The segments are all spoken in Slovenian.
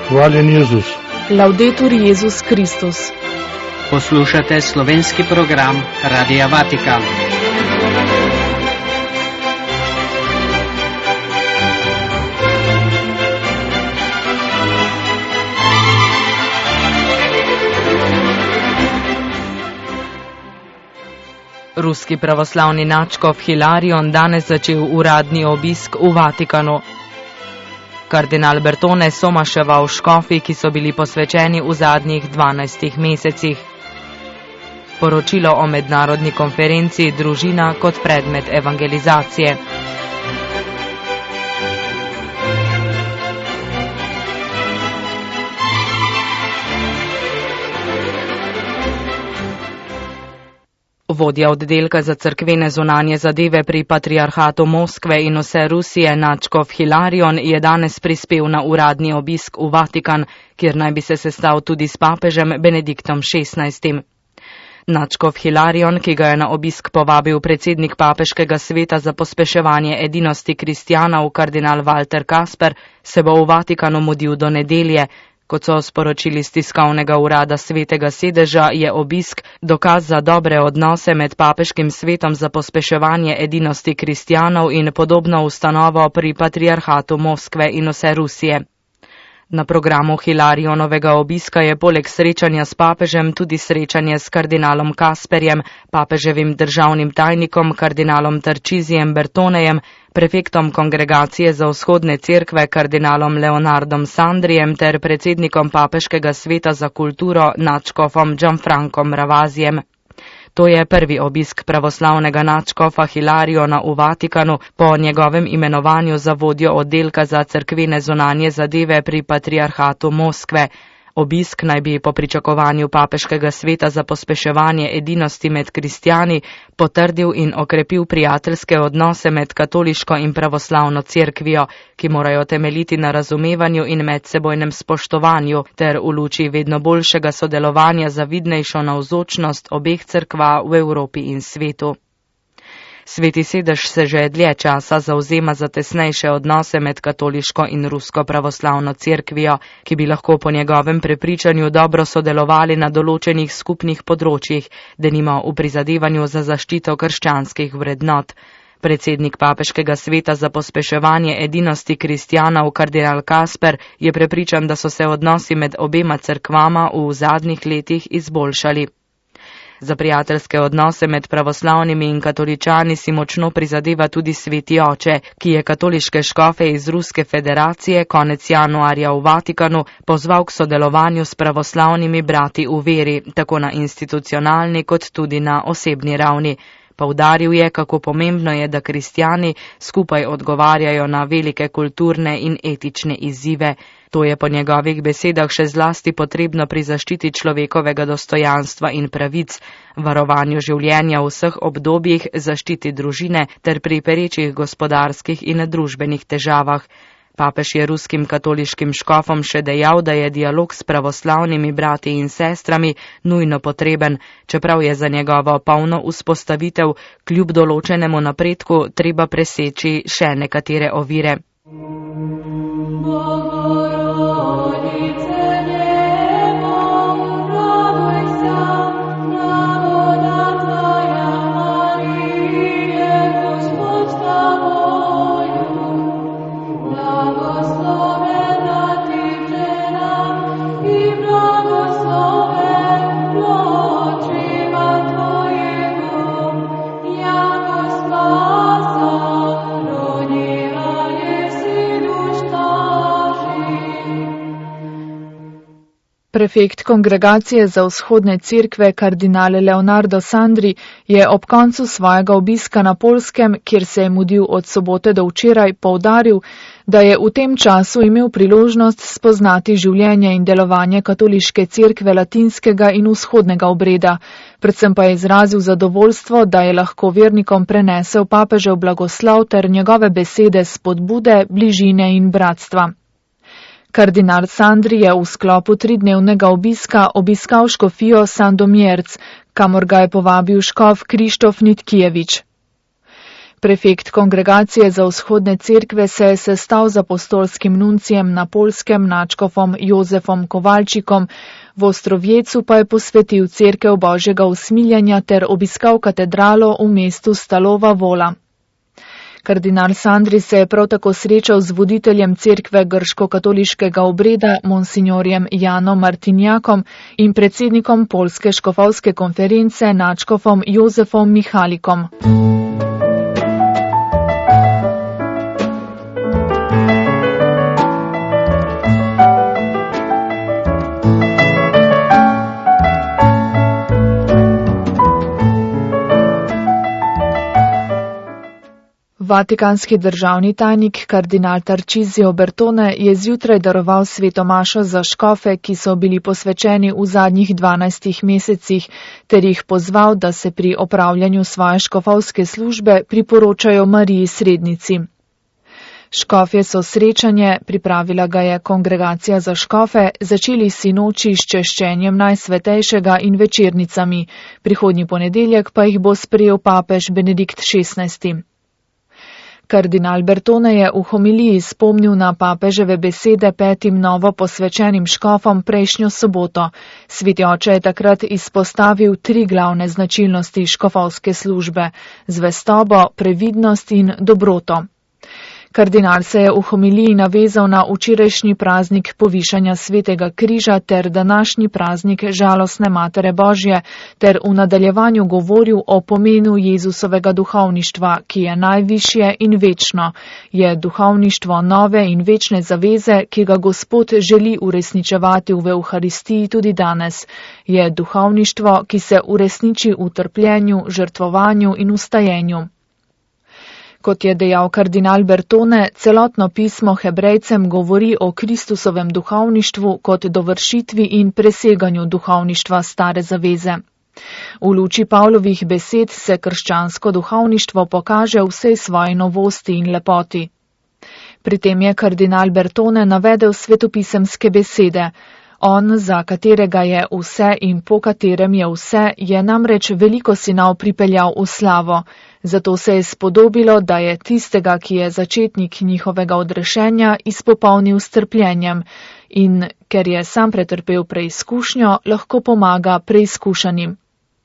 Hvaljen Jezus. Laudetur Jezus Kristus. Poslušate slovenski program Radia Vatikan. Ruski pravoslavni nadškof Hilarion danes začel uradni obisk v Vatikanu. Kardinal Bertone somaševal škofi, ki so bili posvečeni v zadnjih 12 mesecih. Poročilo o mednarodni konferenci Družina kot predmet evangelizacije. Vodja oddelka za cerkvene zunanje zadeve pri Patriarhatu Moskve in vse Rusije nadškof Hilarion je danes prispel na uradni obisk v Vatikan, kjer naj bi se sestal tudi s papežem Benediktom XVI. Nadškof Hilarion, ki ga je na obisk povabil predsednik papeškega sveta za pospeševanje edinosti kristjanov kardinal Walter Kasper, se bo v Vatikanu mudil do nedelje. Kot so sporočili z tiskovnega urada Svetega sedeža, je obisk dokaz za dobre odnose med papeškim svetom za pospeševanje edinosti kristjanov in podobno ustanovo pri Patriarhatu Moskve in vse Rusije. Na programu Hilarionovega obiska je poleg srečanja s papežem tudi srečanje s kardinalom Kasperjem, papeževim državnim tajnikom kardinalom Tarčizijem Bertonejem, prefektom Kongregacije za vzhodne cerkve kardinalom Leonardom Sandrijem ter predsednikom papeškega sveta za kulturo nadškofom Gianfrancom Ravazijem. To je prvi obisk pravoslavnega nadškofa Hilariona v Vatikanu po njegovem imenovanju za vodjo oddelka za cerkvene zunanje zadeve pri Patriarhatu Moskve. Obisk naj bi po pričakovanju papeškega sveta za pospeševanje edinosti med kristjani potrdil in okrepil prijateljske odnose med katoliško in pravoslavno cerkvijo, ki morajo temeljiti na razumevanju in medsebojnem spoštovanju ter v luči vedno boljšega sodelovanja za vidnejšo navzočnost obeh cerkva v Evropi in svetu. Sveti sedež se že dlje časa zavzema za tesnejše odnose med katoliško in rusko pravoslavno cerkvijo, ki bi lahko po njegovem prepričanju dobro sodelovali na določenih skupnih področjih, denimo v prizadevanju za zaščito krščanskih vrednot. Predsednik papeškega sveta za pospeševanje edinosti kristjanov kardinal Kasper je prepričan, da so se odnosi med obema cerkvama v zadnjih letih izboljšali. Za prijateljske odnose med pravoslavnimi in katoličani si močno prizadeva tudi Sveti oče, ki je katoliške škofe iz Ruske federacije konec januarja v Vatikanu pozval k sodelovanju s pravoslavnimi brati v veri, tako na institucionalni kot tudi na osebni ravni. Poudaril je, kako pomembno je, da kristjani skupaj odgovarjajo na velike kulturne in etične izzive. To je po njegovih besedah še zlasti potrebno pri zaščiti človekovega dostojanstva in pravic, varovanju življenja v vseh obdobjih, zaščiti družine ter pri perečih gospodarskih in družbenih težavah. Papež je ruskim katoliškim škofom še dejal, da je dialog s pravoslavnimi brati in sestrami nujno potreben, čeprav je za njegovo polno vzpostavitev kljub določenemu napredku treba preseči še nekatere ovire. Prefekt Kongregacije za vzhodne cerkve kardinal Leonardo Sandri je ob koncu svojega obiska na Poljskem, kjer se je mudil od sobote do včeraj, poudaril, da je v tem času imel priložnost spoznati življenje in delovanje katoliške cerkve latinskega in vzhodnega obreda. Predvsem pa je izrazil zadovoljstvo, da je lahko vernikom prenesel papežev blagoslov ter njegove besede spodbude, bližine in bratstva. Kardinal Sandri je v sklopu 3-dnevnega obiska obiskal škofijo Sandomierz, kamor ga je povabil škof Krištof Nitkijevič. Prefekt Kongregacije za vzhodne cerkve se je sestal z apostolskim nuncijem na Poljskem nadškofom Jozefom Kovalčikom, v Ostrovjecu pa je posvetil cerkev Božjega usmiljanja ter obiskal katedralo v mestu Stalova Vola. Kardinal Sandri se je prav tako srečal z voditeljem cerkve grško-katoliškega obreda, monsignorjem Janom Martinjakom in predsednikom Poljske škofovske konference nadškofom Jozefom Mihalikom. Vatikanski državni tajnik kardinal Tarcisio Bertone je zjutraj daroval sveto mašo za škofe, ki so bili posvečeni v zadnjih 12 mesecih, ter jih pozval, da se pri opravljanju svoje škofovske službe priporočajo Mariji Srednici. Škofje so srečanje, pripravila ga je Kongregacija za škofe, začeli sinoči s češčenjem Najsvetejšega in večernicami, prihodnji ponedeljek pa jih bo sprejel papež Benedikt XVI. Kardinal Bertone je v homiliji spomnil na papeževe besede 5 novo posvečenim škofom prejšnjo soboto. Sveti oče je takrat izpostavil 3 glavne značilnosti škofovske službe: zvestobo, previdnost in dobroto. Kardinal se je v homiliji navezal na včerajšnji praznik povišanja Svetega križa ter današnji praznik žalostne Matere Božje, ter v nadaljevanju govoril o pomenu Jezusovega duhovništva, ki je najvišje in večno. Je duhovništvo nove in večne zaveze, ki ga Gospod želi uresničevati v Evharistiji tudi danes. Je duhovništvo, ki se uresniči v trpljenju, žrtvovanju in ustajenju. Kot je dejal kardinal Bertone, celotno pismo Hebrejcem govori o Kristusovem duhovništvu kot dovršitvi in preseganju duhovništva stare zaveze. V luči Pavlovih besed se krščansko duhovništvo pokaže v vsej svoji novosti in lepoti. Pri tem je kardinal Bertone navedel svetopisemske besede. On, za katerega je vse in po katerem je vse, je namreč veliko sinov pripeljal v slavo. Zato se je spodobilo, da je tistega, ki je začetnik njihovega odrešenja, izpopolnil s trpljenjem in, ker je sam pretrpel preizkušnjo, lahko pomaga preizkušanim.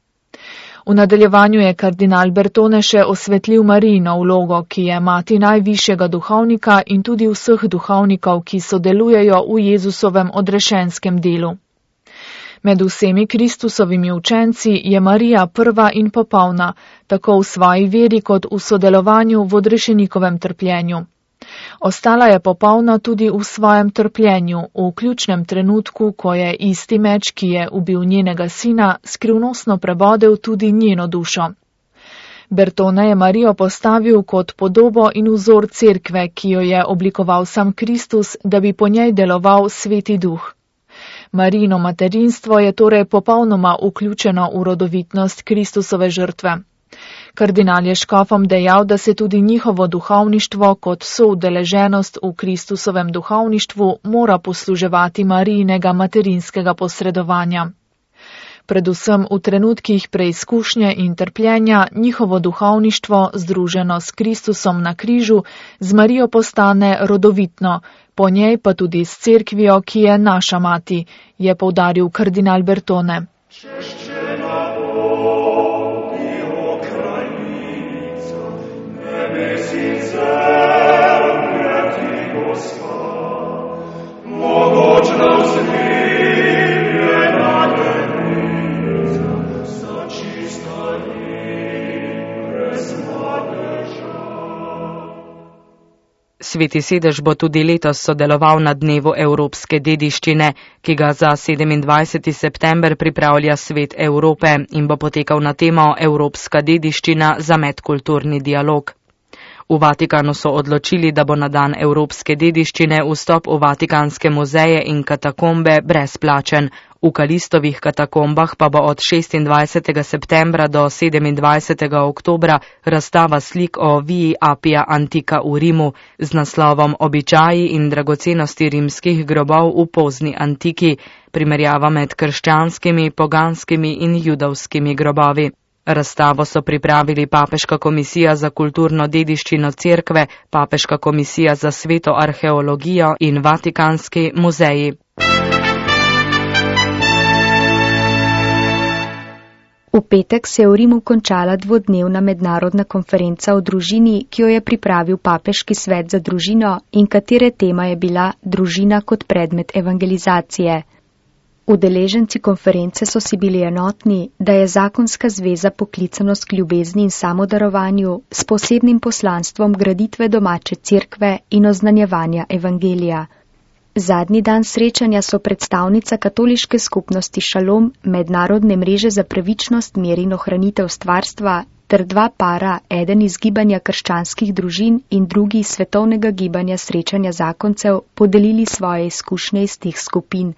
V nadaljevanju je kardinal Bertone še osvetlil Marijino vlogo, ki je mati najvišjega duhovnika in tudi vseh duhovnikov, ki sodelujejo v Jezusovem odrešenskem delu. Med vsemi Kristusovimi učenci je Marija prva in popolna, tako v svoji veri kot v sodelovanju v odrešenikovem trpljenju. Ostala je popolna tudi v svojem trpljenju, v ključnem trenutku, ko je isti meč, ki je ubil njenega sina, skrivnostno prebodel tudi njeno dušo. Bertone je Marijo postavil kot podobo in vzor cerkve, ki jo je oblikoval sam Kristus, da bi po njej deloval Sveti Duh. Marijino materinstvo je torej popolnoma vključeno v rodovitnost Kristusove žrtve. Kardinal je škofom dejal, da se tudi njihovo duhovništvo kot soudeleženost v Kristusovem duhovništvu mora posluževati Marijinega materinskega posredovanja. Predvsem v trenutkih preizkušnje in trpljenja njihovo duhovništvo, združeno s Kristusom na križu, z Marijo postane rodovitno, po njej pa tudi s cerkvijo, ki je naša mati, je poudaril kardinal Bertone. Sveti sedež bo tudi letos sodeloval na dnevu evropske dediščine, ki ga za 27. september pripravlja Svet Evrope in bo potekal na temo Evropska dediščina za medkulturni dialog. V Vatikanu so odločili, da bo na dan evropske dediščine vstop v vatikanske muzeje in katakombe brezplačen. V Kalistovih katakombah pa bo od 26. septembra do 27. oktobra razstava slik o Vii Appia Antica v Rimu z naslovom Običaji in dragocenosti rimskih grobov v pozni antiki, primerjava med krščanskimi, poganskimi in judovskimi grobovi. Razstavo so pripravili Papeška komisija za kulturno dediščino cerkve, Papeška komisija za sveto arheologijo in Vatikanski muzeji. V petek se je v Rimu končala dvodnevna mednarodna konferenca o družini, ki jo je pripravil Papeški svet za družino in katere tema je bila družina kot predmet evangelizacije. Udeleženci konference so si bili enotni, da je zakonska zveza poklicanost k ljubezni in samodarovanju s posebnim poslanstvom graditve domače cerkve in oznanjevanja evangelija. Zadnji dan srečanja so predstavnica katoliške skupnosti Šalom, mednarodne mreže za pravičnost, mir in ohranitev stvarstva, ter dva para, eden iz gibanja krščanskih družin in drugi iz svetovnega gibanja srečanja zakoncev, podelili svoje izkušnje iz teh skupin.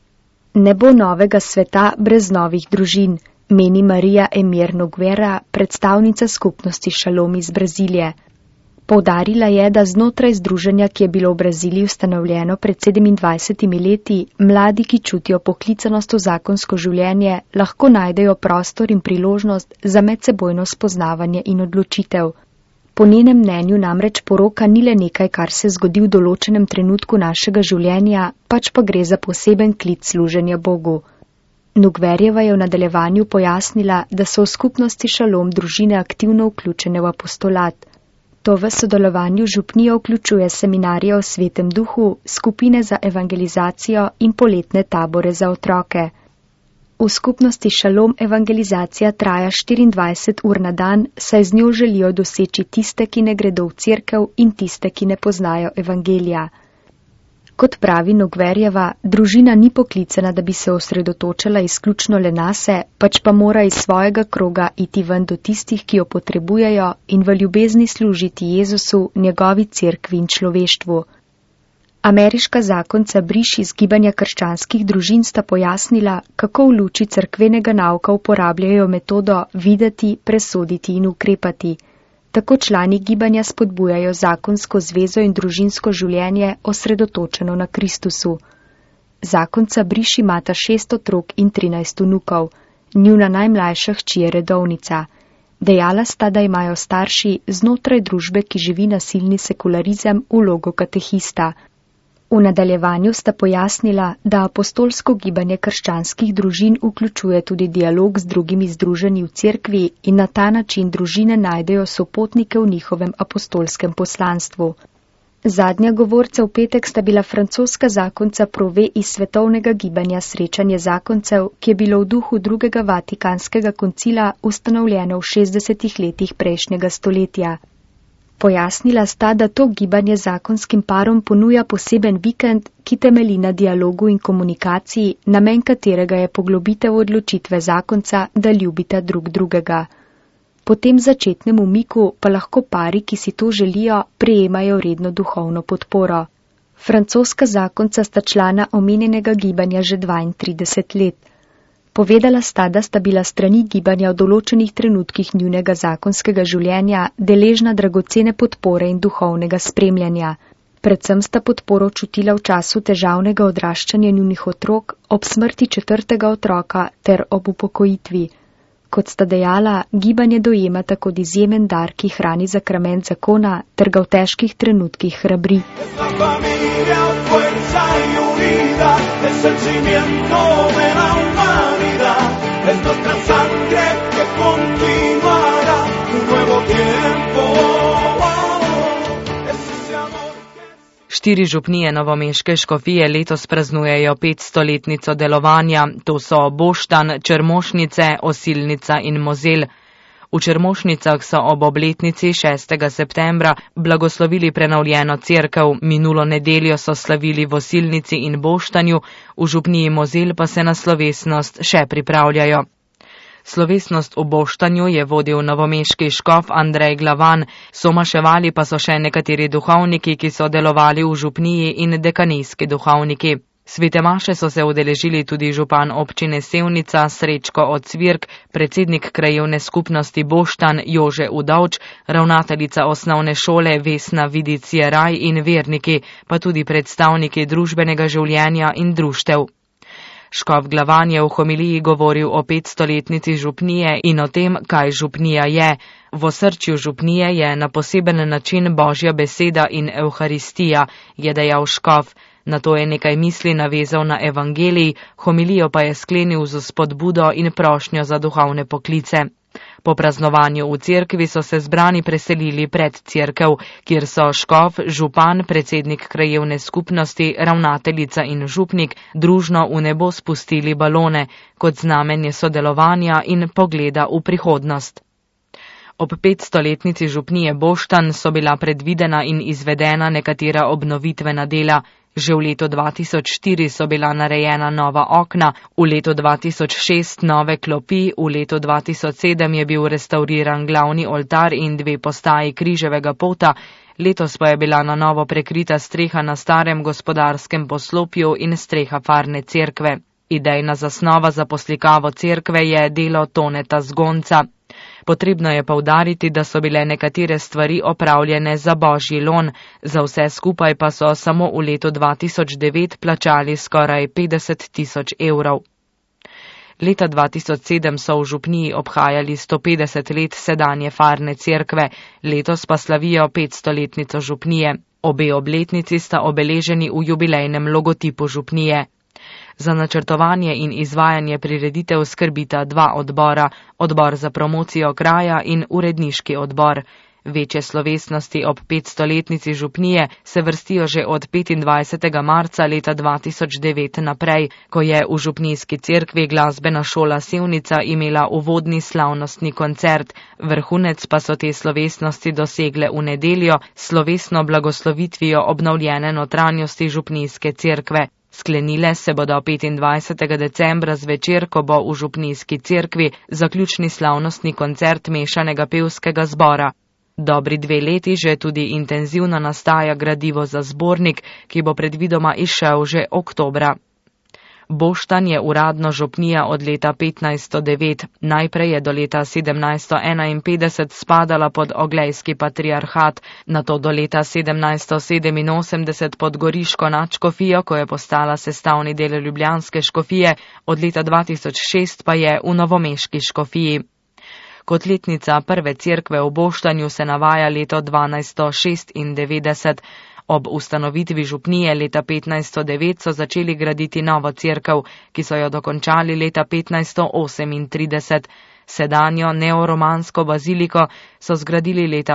Ne bo novega sveta brez novih družin, meni Marija Emir Noguera, predstavnica skupnosti Šalom iz Brazilije. Poudarila je, da znotraj združenja, ki je bilo v Braziliji ustanovljeno pred 27 leti, mladi, ki čutijo poklicanost v zakonsko življenje, lahko najdejo prostor in priložnost za medsebojno spoznavanje in odločitev. Po njenem mnenju namreč poroka ni le nekaj, kar se zgodi v določenem trenutku našega življenja, pač pa gre za poseben klic služenja Bogu. Nugverjeva je v nadaljevanju pojasnila, da so v skupnosti Šalom družine aktivno vključene v apostolat. To v sodelovanju župnija vključuje seminarije o svetem duhu, skupine za evangelizacijo in poletne tabore za otroke. V skupnosti Šalom evangelizacija traja 24 ur na dan, saj z njo želijo doseči tiste, ki ne gredo v cerkev in tiste, ki ne poznajo evangelija. Kot pravi Nugverjeva, družina ni poklicana, da bi se osredotočala izključno le nase, pač pa mora iz svojega kroga iti ven do tistih, ki jo potrebujejo in v ljubezni služiti Jezusu, njegovi cerkvi in človeštvu. Ameriška zakonca Briš iz gibanja krščanskih družin sta pojasnila, kako v luči cerkvenega nauka uporabljajo metodo videti, presoditi in ukrepati. Tako člani gibanja spodbujajo zakonsko zvezo in družinsko življenje osredotočeno na Kristusu. Zakonca Briš imata 6 otrok in 13 vnukov. Njuna najmlajša hči je redovnica. Dejala sta, da imajo starši znotraj družbe, ki živi nasilni sekularizem, vlogo katehista. V nadaljevanju sta pojasnila, da apostolsko gibanje krščanskih družin vključuje tudi dialog z drugimi združenji v cerkvi in na ta način družine najdejo sopotnike v njihovem apostolskem poslanstvu. Zadnja govorca v petek sta bila francoska zakonca Prove iz svetovnega gibanja Srečanje zakoncev, ki je bilo v duhu drugega Vatikanskega koncila ustanovljeno v 60 letih prejšnjega stoletja. Pojasnila sta, da to gibanje zakonskim parom ponuja poseben vikend, ki temelji na dialogu in komunikaciji, namen katerega je poglobitev odločitve zakonca, da ljubita drug drugega. Po tem začetnem umiku pa lahko pari, ki si to želijo, prejemajo redno duhovno podporo. Francoska zakonca sta člana omenjenega gibanja že 32 let. Povedala sta, da sta bila strani gibanja v določenih trenutkih njunega zakonskega življenja deležna dragocene podpore in duhovnega spremljanja. Predvsem sta podporo čutila v času težavnega odraščanja njunih otrok, ob smrti 4. otroka ter ob upokojitvi. Kot sta dejala, gibanje dojemata kot izjemen dar, ki hrani sakrament zakona ter ga v težkih trenutkih hrabri. Štiri župnije novomeške škofije letos praznujejo 500-letnico delovanja, to so Boštanj, Črmošnice, Osilnica in Mozelj. V Črmošnicah so ob obletnici 6. septembra blagoslovili prenovljeno cerkev, minulo nedeljo so slavili v Osilnici in Boštanju, v župniji Mozelj pa se na slovesnost še pripravljajo. Slovesnost v Boštanju je vodil novomeški škof Andrej Glavan, somaševali pa so še nekateri duhovniki, ki so delovali v župniji in dekanijski duhovniki. Svete maše so se udeležili tudi župan občine Sevnica Srečko Ocvirk, predsednik krajevne skupnosti Boštanj Jože Udovč, ravnateljica osnovne šole Vesna Vidic Jeraj in verniki, pa tudi predstavniki družbenega življenja in društev. Škof Glavan je v homiliji govoril o 500-letnici župnije in o tem, kaj župnija je. V osrčju župnije je na poseben način Božja beseda in Evharistija, je dejal škof. Nato je nekaj misli navezal na evangelij, homilijo pa je sklenil z spodbudo in prošnjo za duhovne poklice. Po praznovanju v cerkvi so se zbrani preselili pred cerkev, kjer so škof, župan, predsednik krajevne skupnosti, ravnateljica in župnik družno v nebo spustili balone, kot znamenje sodelovanja in pogleda v prihodnost. Ob 500-letnici župnije Boštanj so bila predvidena in izvedena nekatera obnovitvena dela. Že v letu 2004 so bila narejena nova okna, v letu 2006 nove klopi, v letu 2007 je bil restauriran glavni oltar in 2 postaji križevega pota, letos pa je bila na novo prekrita streha na starem gospodarskem poslopju in streha farne cerkve. Idejna zasnova za poslikavo cerkve je delo Toneta Zgonca. Potrebno je poudariti, da so bile nekatere stvari opravljene za božji lon, za vse skupaj pa so samo v letu 2009 plačali skoraj 50 000 evrov. Leta 2007 so v župniji obhajali 150 let sedanje farne cerkve, letos pa slavijo 500-letnico župnije. Obe obletnici sta obeleženi v jubilejnem logotipu župnije. Za načrtovanje in izvajanje prireditev skrbita 2 odbora, odbor za promocijo kraja in uredniški odbor. Večje slovesnosti ob 500-letnici župnije se vrstijo že od 25. marca leta 2009 naprej, ko je v župnijski cerkvi glasbena šola Sevnica imela uvodni slavnostni koncert, vrhunec pa so te slovesnosti dosegle v nedeljo s slovesno blagoslovitvijo obnovljene notranjosti župnijske cerkve. Sklenile se bodo 25. decembra zvečer, ko bo v župnijski cerkvi zaključni slavnostni koncert mešanega pevskega zbora. Dobri 2 leti že tudi intenzivno nastaja gradivo za zbornik, ki bo predvidoma izšel že oktobra. Boštanj je uradno župnija od leta 1509, najprej je do leta 1751 spadala pod Oglejski patriarhat, nato do leta 1787 pod Goriško nadškofijo, ko je postala sestavni del ljubljanske škofije, od leta 2006 pa je v novomeški škofiji. Kot letnica prve cerkve v Boštanju se navaja leto 1296. Ob ustanovitvi župnije leta 1509 so začeli graditi novo cerkev, ki so jo dokončali leta 1538. Sedanjo neoromansko baziliko so zgradili leta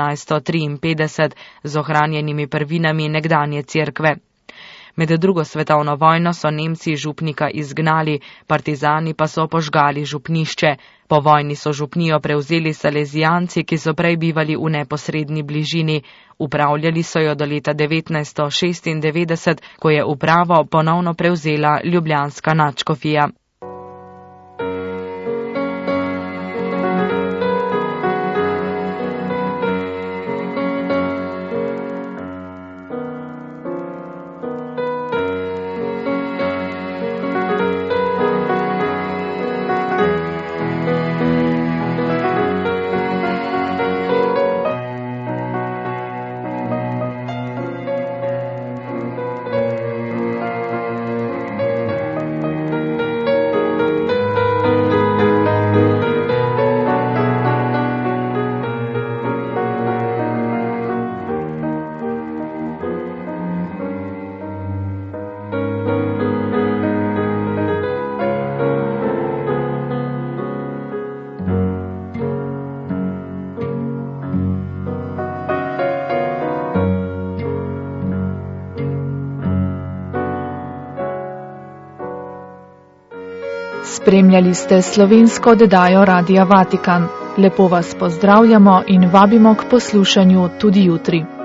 1853 z ohranjenimi prvinami nekdanje cerkve. Med drugo svetovno vojno so Nemci župnika izgnali, partizani pa so požgali župnišče. Po vojni so župnijo prevzeli salezijanci, ki so prej bivali v neposredni bližini. Upravljali so jo do leta 1996, ko je upravo ponovno prevzela ljubljanska nadškofija. Spremljali ste slovensko oddajo Radia Vatikan. Lepo vas pozdravljamo in vabimo k poslušanju tudi jutri.